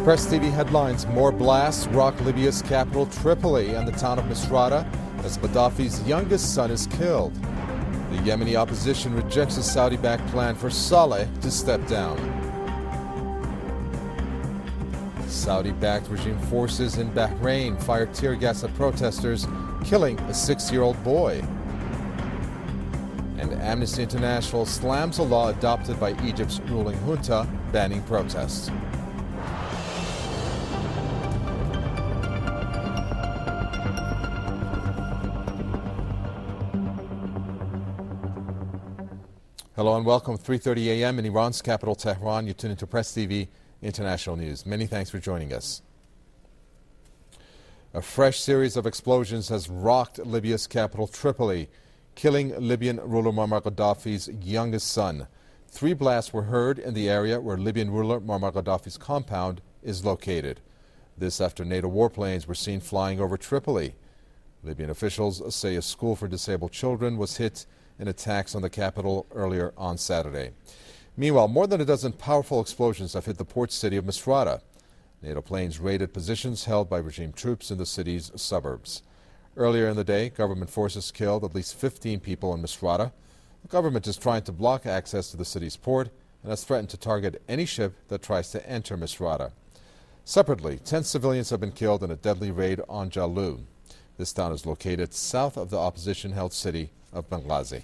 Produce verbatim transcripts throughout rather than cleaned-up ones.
Press T V headlines: more blasts rock Libya's capital Tripoli and the town of Misrata as Gaddafi's youngest son is killed. The Yemeni opposition rejects a Saudi-backed plan for Saleh to step down. Saudi-backed regime forces in Bahrain fired tear gas at protesters, killing a six-year-old boy. And Amnesty International slams a law adopted by Egypt's ruling junta banning protests. Hello and welcome. three thirty a m in Iran's capital, Tehran. You tune into Press T V International News. Many thanks for joining us. A fresh series of explosions has rocked Libya's capital, Tripoli, killing Libyan ruler Muammar Gaddafi's youngest son. Three blasts were heard in the area where Libyan ruler Muammar Gaddafi's compound is located. This after NATO warplanes were seen flying over Tripoli. Libyan officials say a school for disabled children was hit in attacks on the capital earlier on Saturday. Meanwhile, more than a dozen powerful explosions have hit the port city of Misrata. NATO planes raided positions held by regime troops in the city's suburbs. Earlier in the day, government forces killed at least fifteen people in Misrata. The government is trying to block access to the city's port and has threatened to target any ship that tries to enter Misrata. Separately, ten civilians have been killed in a deadly raid on Jalou. This town is located south of the opposition-held city of Benghazi.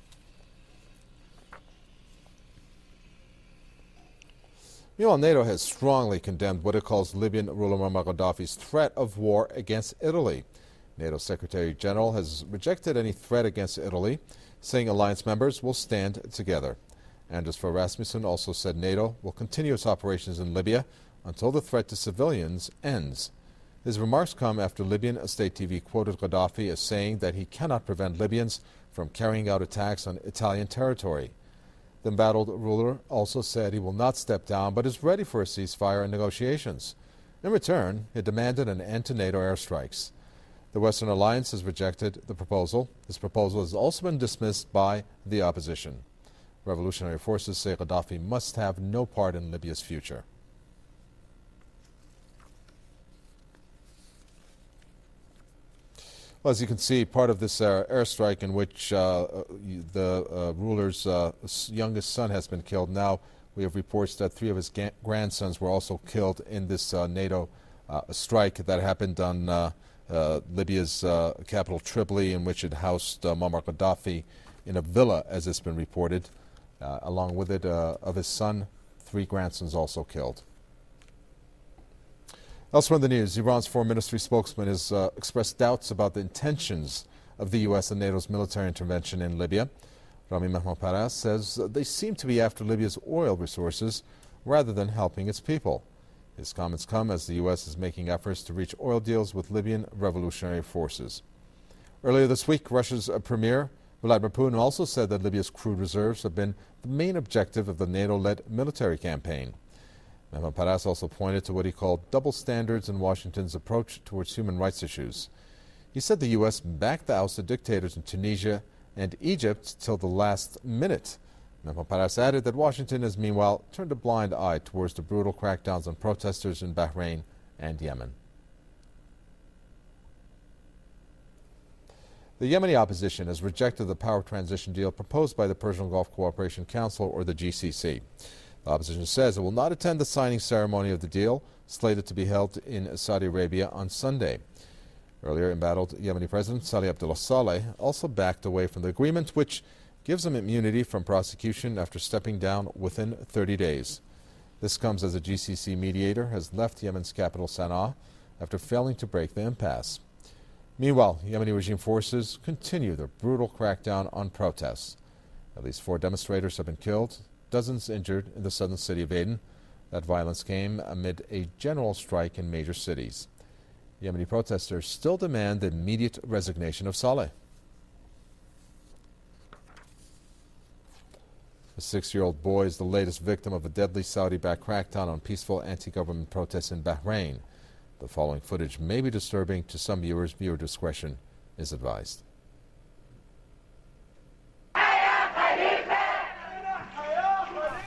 Meanwhile, NATO has strongly condemned what it calls Libyan ruler Muammar Gaddafi's threat of war against Italy. NATO Secretary General has rejected any threat against Italy, saying alliance members will stand together. Anders Fogh Rasmussen also said NATO will continue its operations in Libya until the threat to civilians ends. His remarks come after Libyan state T V quoted Gaddafi as saying that he cannot prevent Libyans from carrying out attacks on Italian territory. The embattled ruler also said he will not step down but is ready for a ceasefire and negotiations. In return, he demanded an end to NATO airstrikes. The Western Alliance has rejected the proposal. This proposal has also been dismissed by the opposition. Revolutionary forces say Gaddafi must have no part in Libya's future. Well, as you can see, part of this uh, airstrike in which uh, the uh, ruler's uh, youngest son has been killed. Now we have reports that three of his grandsons were also killed in this uh, NATO uh, strike that happened on uh, uh, Libya's uh, capital, Tripoli, in which it housed uh, Muammar Gaddafi in a villa, as it's been reported. Uh, along with it, uh, of his son, three grandsons also killed. Elsewhere in the news, Iran's foreign ministry spokesman has uh, expressed doubts about the intentions of the U S and NATO's military intervention in Libya. Rami Mahmoudparas says they seem to be after Libya's oil resources rather than helping its people. His comments come as the U S is making efforts to reach oil deals with Libyan revolutionary forces. Earlier this week, Russia's uh, premier Vladimir Putin also said that Libya's crude reserves have been the main objective of the NATO-led military campaign. Mahmoudparas also pointed to what he called double standards in Washington's approach towards human rights issues. He said the U S backed the ousted dictators in Tunisia and Egypt till the last minute. Mahmoudparas added that Washington has meanwhile turned a blind eye towards the brutal crackdowns on protesters in Bahrain and Yemen. The Yemeni opposition has rejected the power transition deal proposed by the Persian Gulf Cooperation Council, or the G C C. The opposition says it will not attend the signing ceremony of the deal, slated to be held in Saudi Arabia on Sunday. Earlier, embattled Yemeni President Salih Abdullah Saleh also backed away from the agreement, which gives him immunity from prosecution after stepping down within thirty days. This comes as a G C C mediator has left Yemen's capital Sana'a after failing to break the impasse. Meanwhile, Yemeni regime forces continue their brutal crackdown on protests. At least four demonstrators have been killed, dozens injured in the southern city of Aden. That violence came amid a general strike in major cities. Yemeni protesters still demand the immediate resignation of Saleh. A six-year-old boy is the latest victim of a deadly Saudi-backed crackdown on peaceful anti-government protests in Bahrain. The following footage may be disturbing to some viewers. Viewer discretion is advised.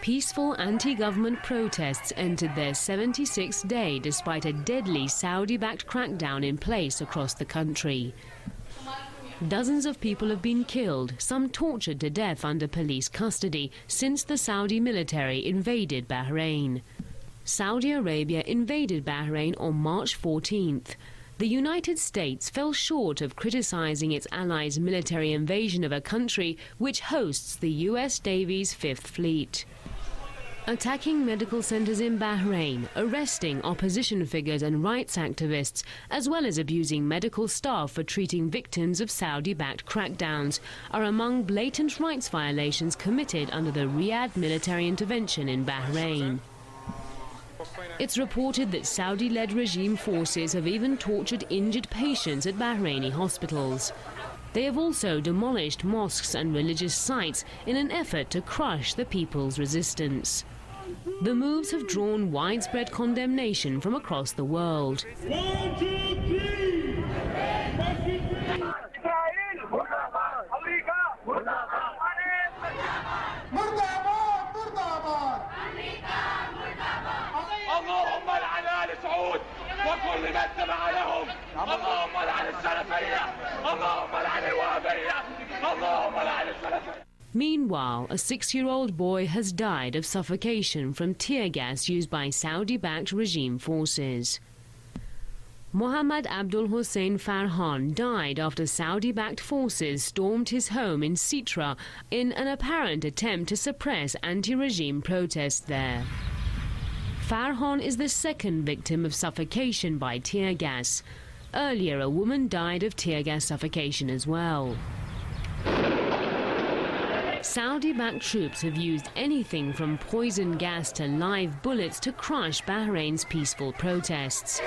Peaceful anti-government protests entered their seventy-sixth day despite a deadly Saudi-backed crackdown in place across the country. Dozens of people have been killed, some tortured to death under police custody since the Saudi military invaded Bahrain. Saudi Arabia invaded Bahrain on March fourteenth. The United States fell short of criticizing its allies' military invasion of a country which hosts the U S Navy's Fifth Fleet. Attacking medical centers in Bahrain, arresting opposition figures and rights activists, as well as abusing medical staff for treating victims of Saudi-backed crackdowns, are among blatant rights violations committed under the Riyadh military intervention in Bahrain. It's reported that Saudi-led regime forces have even tortured injured patients at Bahraini hospitals. They have also demolished mosques and religious sites in an effort to crush the people's resistance. The moves have drawn widespread condemnation from across the world. One, two, three. اللهم لعن آل سعود وكل من تبع لهم، اللهم لعن السلفية، اللهم لعن الوهابية، اللهم لعن السلفية. Meanwhile, a six-year-old boy has died of suffocation from tear gas used by Saudi-backed regime forces. Mohammad Abdul Hussein Farhan died after Saudi-backed forces stormed his home in Sitra in an apparent attempt to suppress anti-regime protests there. Farhan is the second victim of suffocation by tear gas. Earlier, a woman died of tear gas suffocation as well. Saudi-backed troops have used anything from poison gas to live bullets to crush Bahrain's peaceful protests.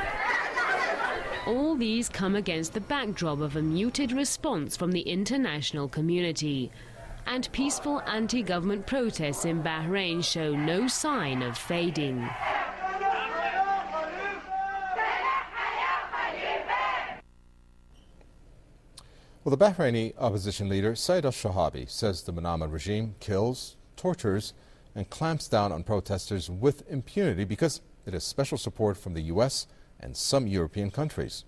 All these come against the backdrop of a muted response from the international community. And peaceful anti-government protests in Bahrain show no sign of fading. Well, the Bahraini opposition leader Saeed al-Shahabi says the Manama regime kills, tortures, and clamps down on protesters with impunity because it has special support from the U S and some European countries.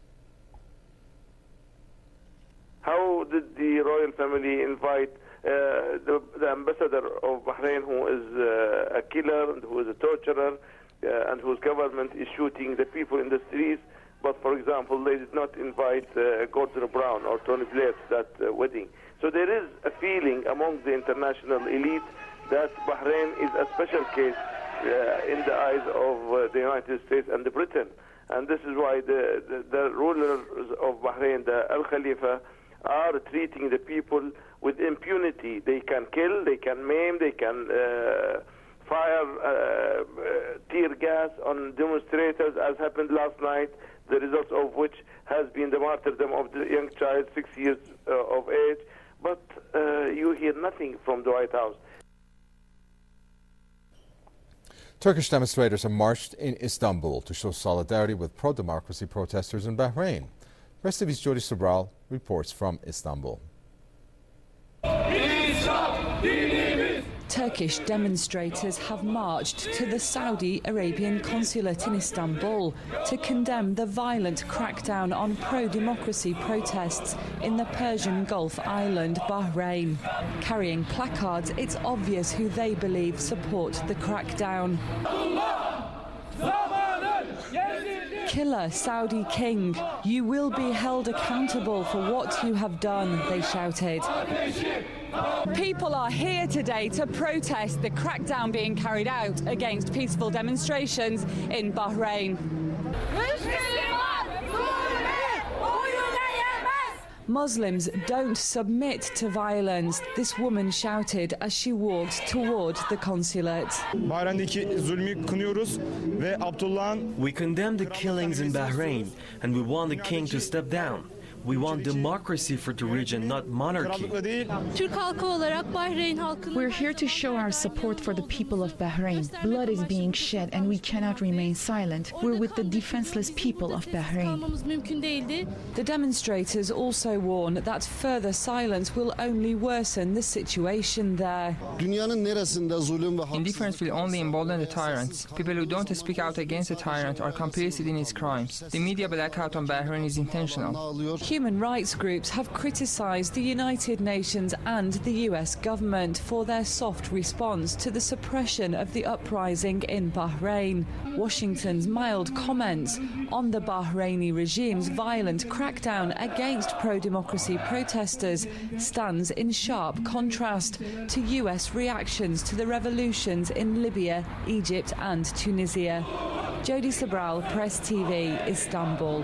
How did the royal family invite Uh, the, the ambassador of Bahrain, who is uh, a killer and who is a torturer uh, and whose government is shooting the people in the streets? But, for example, they did not invite uh, Gordon Brown or Tony Blair to that uh, wedding. So there is a feeling among the international elite that Bahrain is a special case uh, in the eyes of uh, the United States and the Britain. And this is why the, the, the rulers of Bahrain, the Al Khalifa, are treating the people with impunity. They can kill, they can maim, they can uh, fire uh, uh, tear gas on demonstrators, as happened last night, the result of which has been the martyrdom of the young child, six years uh, of age. But uh, you hear nothing from the White House. Turkish demonstrators have marched in Istanbul to show solidarity with pro-democracy protesters in Bahrain. Rest T V's Jody Sobral reports from Istanbul. Turkish demonstrators have marched to the Saudi Arabian consulate in Istanbul to condemn the violent crackdown on pro-democracy protests in the Persian Gulf island, Bahrain. Carrying placards, it's obvious who they believe support the crackdown. Killer Saudi king, you will be held accountable for what you have done, they shouted. People are here today to protest the crackdown being carried out against peaceful demonstrations in Bahrain. Muslims don't submit to violence, this woman shouted as she walked toward the consulate. We condemn the killings in Bahrain and we want the king to step down. We want democracy for the region, not monarchy. We're here to show our support for the people of Bahrain. Blood is being shed and we cannot remain silent. We're with the defenseless people of Bahrain. The demonstrators also warn that further silence will only worsen the situation there. Indifference will only embolden the tyrants. People who don't speak out against the tyrant are complicit in his crimes. The media blackout on Bahrain is intentional. Human rights groups have criticized the United Nations and the U S government for their soft response to the suppression of the uprising in Bahrain. Washington's mild comments on the Bahraini regime's violent crackdown against pro-democracy protesters stands in sharp contrast to U S reactions to the revolutions in Libya, Egypt and Tunisia. Jody Sabral, Press T V, Istanbul.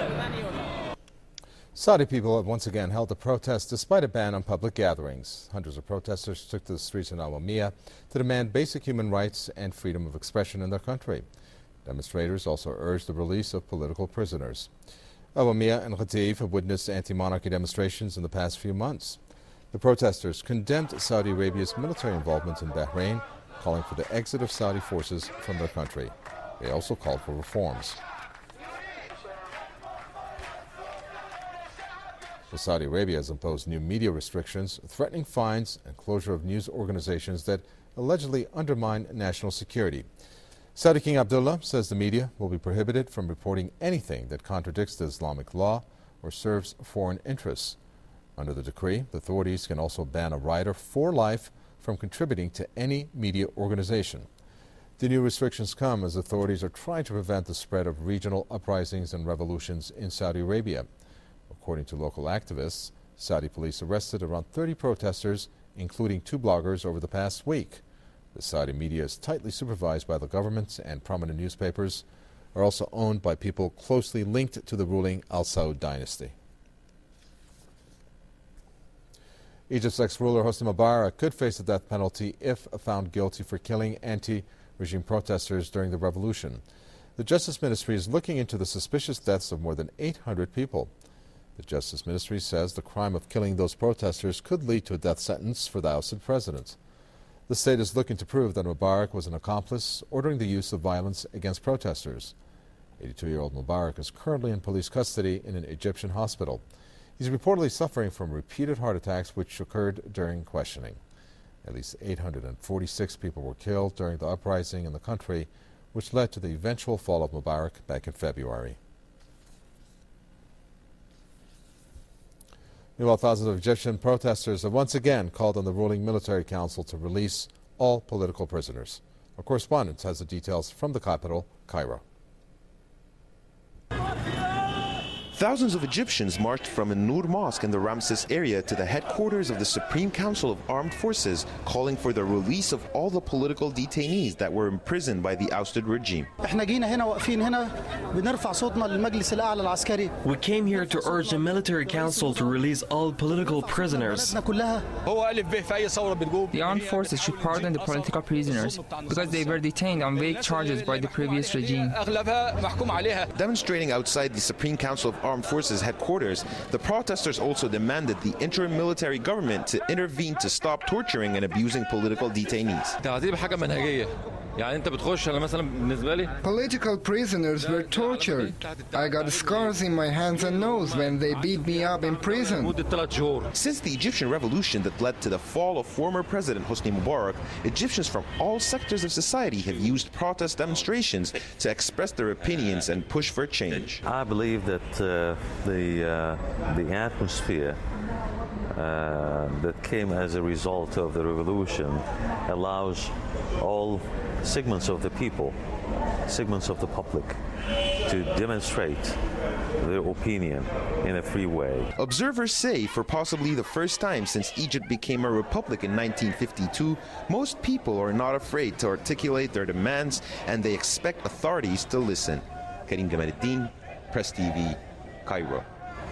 Saudi people have once again held a protest despite a ban on public gatherings. Hundreds of protesters took to the streets in Al Wamiyah to demand basic human rights and freedom of expression in their country. Demonstrators also urged the release of political prisoners. Al Wamiyah and Ghatif have witnessed anti-monarchy demonstrations in the past few months. The protesters condemned Saudi Arabia's military involvement in Bahrain, calling for the exit of Saudi forces from their country. They also called for reforms. Saudi Arabia has imposed new media restrictions, threatening fines and closure of news organizations that allegedly undermine national security. Saudi King Abdullah says the media will be prohibited from reporting anything that contradicts the Islamic law or serves foreign interests. Under the decree, the authorities can also ban a writer for life from contributing to any media organization. The new restrictions come as authorities are trying to prevent the spread of regional uprisings and revolutions in Saudi Arabia. According to local activists, Saudi police arrested around thirty protesters, including two bloggers, over the past week. The Saudi media is tightly supervised by the government, and prominent newspapers are also owned by people closely linked to the ruling Al Saud dynasty. Egypt's ex-ruler Hosni Mubarak could face the death penalty if found guilty for killing anti-regime protesters during the revolution. The Justice Ministry is looking into the suspicious deaths of more than eight hundred people. The Justice Ministry says the crime of killing those protesters could lead to a death sentence for the ousted president. The state is looking to prove that Mubarak was an accomplice, ordering the use of violence against protesters. eighty-two-year-old Mubarak is currently in police custody in an Egyptian hospital. He's reportedly suffering from repeated heart attacks which occurred during questioning. At least eight hundred forty-six people were killed during the uprising in the country, which led to the eventual fall of Mubarak back in February. Meanwhile, thousands of Egyptian protesters have once again called on the ruling military council to release all political prisoners. Our correspondent has the details from the capital, Cairo. Thousands of Egyptians marched from An-Nur Mosque in the Ramses area to the headquarters of the Supreme Council of Armed Forces, calling for the release of all the political detainees that were imprisoned by the ousted regime. We came here to urge the military council to release all political prisoners. The armed forces should pardon the political prisoners because they were detained on vague charges by the previous regime. Demonstrating outside the Supreme Council of Armed Forces headquarters, the protesters also demanded the interim military government to intervene to stop torturing and abusing political detainees. Political prisoners were tortured. I got scars in my hands and nose when they beat me up in prison. Since the Egyptian revolution that led to the fall of former President Hosni Mubarak, Egyptians from all sectors of society have used protest demonstrations to express their opinions and push for change. I believe that uh, the, uh, the atmosphere Uh, that came as a result of the revolution allows all segments of the people, segments of the public, to demonstrate their opinion in a free way. Observers say for possibly the first time since Egypt became a republic in nineteen fifty-two, most people are not afraid to articulate their demands and they expect authorities to listen. Karim Gamaluddin, Press T V, Cairo.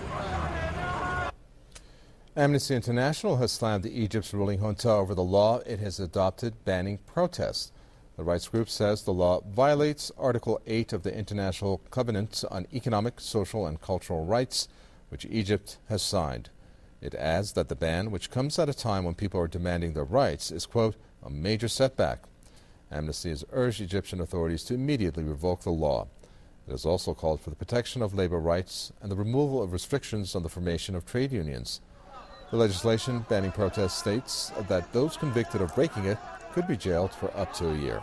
Amnesty International has slammed Egypt's ruling junta over the law it has adopted banning protests. The rights group says the law violates Article eight of the International Covenant on Economic, Social and Cultural Rights, which Egypt has signed. It adds that the ban, which comes at a time when people are demanding their rights, is, quote, a major setback. Amnesty has urged Egyptian authorities to immediately revoke the law. It has also called for the protection of labor rights and the removal of restrictions on the formation of trade unions. The legislation banning protests states that those convicted of breaking it could be jailed for up to a year.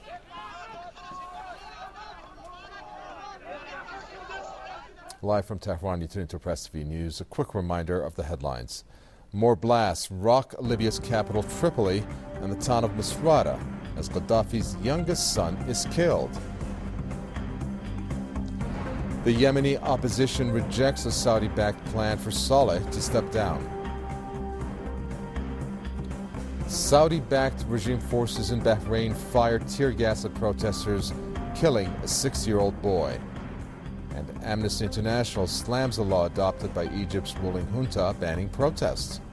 Live from Tehran, you tune into Press T V News. A quick reminder of the headlines. More blasts rock Libya's capital Tripoli and the town of Misrata as Gaddafi's youngest son is killed. The Yemeni opposition rejects a Saudi-backed plan for Saleh to step down. Saudi-backed regime forces in Bahrain fired tear gas at protesters, killing a six-year-old boy. And Amnesty International slams a law adopted by Egypt's ruling junta banning protests.